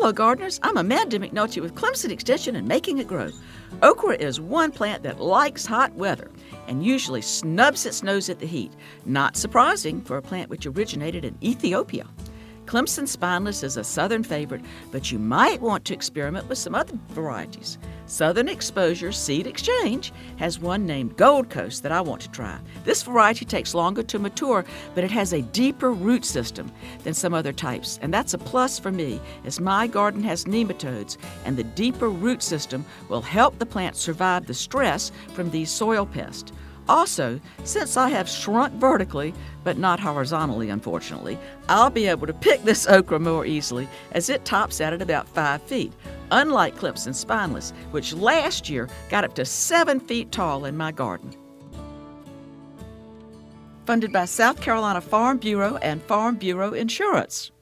Hello, gardeners. I'm Amanda McNulty with Clemson Extension and Making It Grow. Okra is one plant that likes hot weather and usually snubs its nose at the heat. Not surprising for a plant which originated in Ethiopia. Clemson Spineless is a southern favorite, but you might want to experiment with some other varieties. Southern Exposure Seed Exchange has one named Gold Coast that I want to try. This variety takes longer to mature, but it has a deeper root system than some other types, and that's a plus for me, as my garden has nematodes, and the deeper root system will help the plant survive the stress from these soil pests. Also, since I have shrunk vertically, but not horizontally, unfortunately, I'll be able to pick this okra more easily as it tops out at about 5 feet, unlike Clemson Spineless, which last year got up to 7 feet tall in my garden. Funded by South Carolina Farm Bureau and Farm Bureau Insurance.